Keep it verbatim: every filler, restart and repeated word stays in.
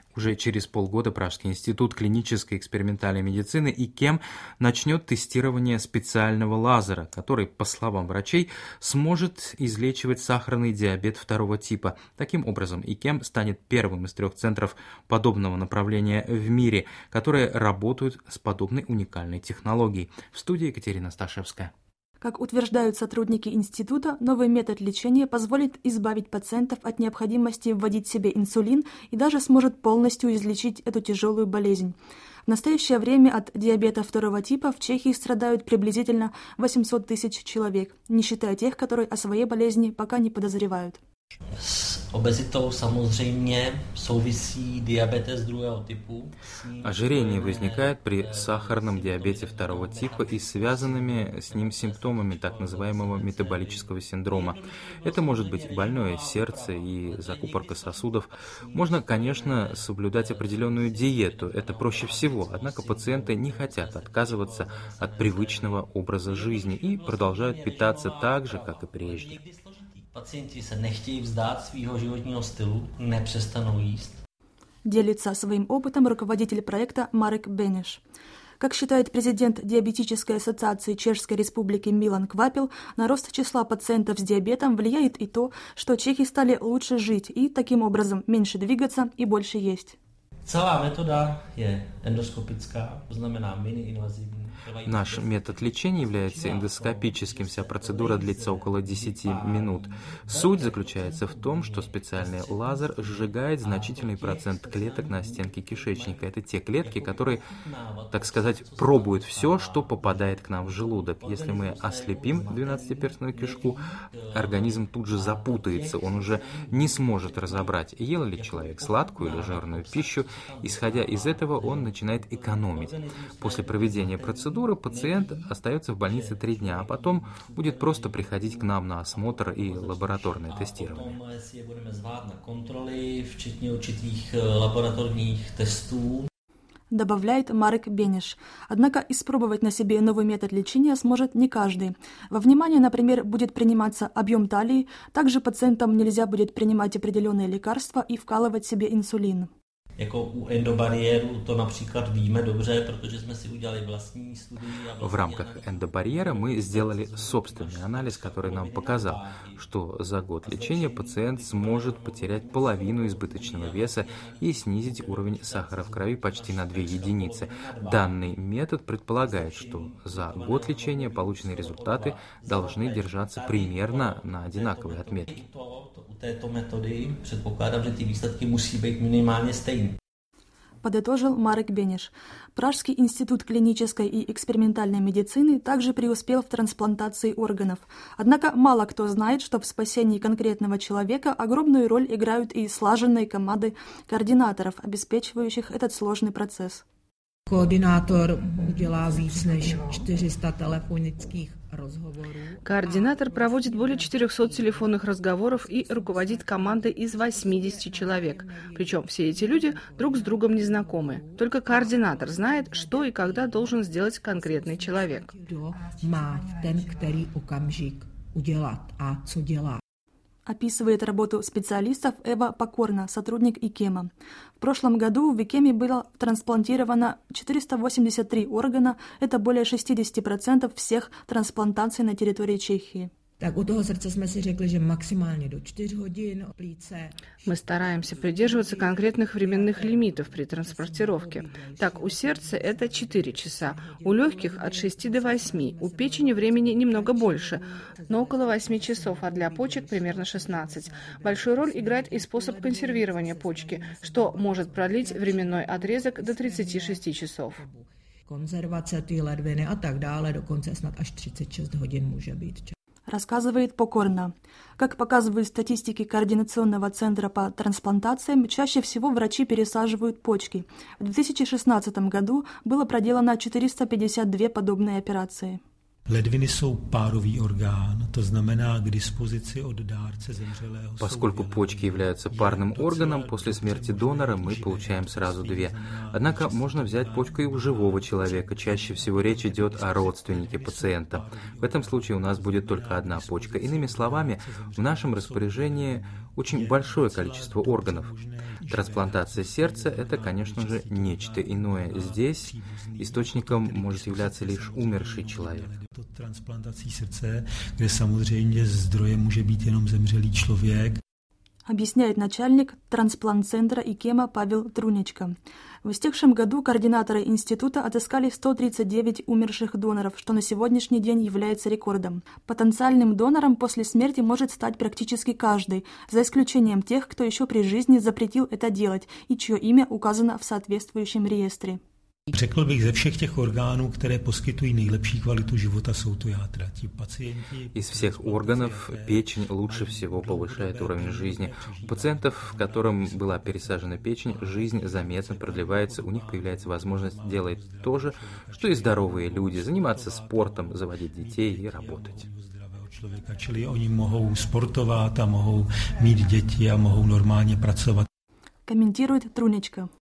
Уже через полгода Пражский институт клинической экспериментальной медицины ИКЕМ начнет тестирование специального лазера, который, по словам врачей, сможет излечивать сахарный диабет второго типа. Таким образом, ИКЕМ станет первым из трех центров подобного направления в мире, которые работают с подобной уникальной технологией. В студии Екатерина Сташевская. Как утверждают сотрудники института, новый метод лечения позволит избавить пациентов от необходимости вводить себе инсулин и даже сможет полностью излечить эту тяжелую болезнь. В настоящее время от диабета второго типа в Чехии страдают приблизительно восемьсот тысяч человек, не считая тех, которые о своей болезни пока не подозревают. S obezitou samozřejmě souvisí diabetes druhého typu. Ожирение возникает при сахарном диабете второго типа и связанными с ним симптомами так называемого метаболического синдрома. Это может быть больное сердце и закупорка сосудов. Можно, конечно, соблюдать определенную диету, это проще всего, однако пациенты не хотят отказываться от привычного образа жизни и продолжают питаться так же, как и прежде. Pacienti se nechtějí vzdát svého životního stylu, nepřestanou jíst. Делится своим опытом руководитель проекта Марек Бенеш. Как считает президент Диабетической ассоциации Чешской Республики Милан Квапел, на рост числа пациентов с диабетом влияет и то, что чехи стали лучше жить и, таким образом, меньше двигаться и больше есть. Celá metoda je endoskopická, to znamená mini-invazivní. Наш метод лечения является эндоскопическим. Вся процедура длится около десяти минут. Суть заключается в том, что специальный лазер сжигает значительный процент клеток на стенке кишечника. Это те клетки, которые, так сказать, пробуют все, что попадает к нам в желудок. Если мы ослепим двенадцатиперстную кишку, организм тут же запутается, он уже не сможет разобрать, ел ли человек сладкую или жирную пищу. Исходя из этого, он начинает экономить. После проведения процедуры пациент остается в больнице три дня, а потом будет просто приходить к нам на осмотр и лабораторное тестирование. Добавляет Марек Бенеш. Однако испробовать на себе новый метод лечения сможет не каждый. Во внимание, например, будет приниматься объем талии, также пациентам нельзя будет принимать определенные лекарства и вкалывать себе инсулин. Jako u endobariéru to například víme dobře, protože jsme si udělali vlastní studii. В рамках эндобарьера мы сделали собственный анализ, который нам показал, что за год лечения пациент сможет потерять половину избыточного веса и снизить уровень сахара в крови почти на две единицы. Данный метод предполагает, что за год лечения полученные результаты должны держаться примерно на одинаковой отметке. U této metody předpokládám, že ty výsledky musí být minimálně stejné. Подытожил Марек Бенеш. Пражский институт клинической и экспериментальной медицины также преуспел в трансплантации органов. Однако мало кто знает, что в спасении конкретного человека огромную роль играют и слаженные команды координаторов, обеспечивающих этот сложный процесс. Координатор udělá víc než čtyři sta telefonických rozhovorů. Координатор проводит более четырехсот телефонных разговоров и руководит командой из восьмидесяти человек. Причем все эти люди друг с другом не знакомы. Только координатор знает, что и когда должен сделать конкретный человек. Kdo má v ten který okamžik udělat a co dělá. Описывает работу специалистов Эва Покорна, сотрудник ИКЕМа. В прошлом году в ИКЕМе было трансплантировано четыреста восемьдесят три органа, это более шестьдесят процентов всех трансплантаций на территории Чехии. Tak u toho srdce jsme si řekli, že maximálně do čtyř hodin, plíce. Мы стараемся придерживаться конкретных временных лимитов при транспортировке. Так, у сердца это четыре часа, у легких от шести до восьми, у печени времени немного больше, но около восьми часов, а для почек примерно шестнадцать. Большую роль играет и способ консервирования почки, что может продлить временной отрезок до тридцати шести часов. Konzervace té ledviny a tak dále, dokonce snad až třicet šest hodin může být. Рассказывает Покорна. Как показывают статистики Координационного центра по трансплантациям, чаще всего врачи пересаживают почки. В две тысячи шестнадцатом году было проделано четыреста пятьдесят две подобные операции. Ledviny jsou párový orgán, to znamená k dispozici od dárce zemřelého. Поскольку почки являются парным органом, после смерти донора мы получаем сразу две. Однако можно взять почку и у живого человека. Чаще всего речь идет о родственнике пациента. В этом случае у нас будет только одна почка. Иными словами, в нашем распоряжении очень большое количество органов. Трансплантация сердца – это, конечно же, нечто иное. Здесь источником может являться лишь умерший человек. Transplantací srdce, kde samozřejmě zdrojem může být jenom zemřelý člověk. Объясняет начальник трансплант-центра ИКЕМа Павел Трунечко. В истекшем году координаторы института отыскали сто тридцать девять умерших доноров, что на сегодняшний день является рекордом. Потенциальным донором после смерти может стать практически каждый, за исключением тех, кто еще при жизни запретил это делать и чье имя указано в соответствующем реестре. Řekl bych, ze všech těch orgánů, které poskytují nejlepší kvalitu života, jsou to jádra. Ti pacienti... Из всех органов печень лучше всего повышает уровень жизни. У пациентов, которым была пересажена печень, жизнь заметно продлевается, у них появляется возможность делать то же, что и здоровые люди, заниматься спортом, заводить детей и работать. Čili oni mohou sportovat a mohou mít děti a mohou normálně pracovat. Комментирует Трунечко.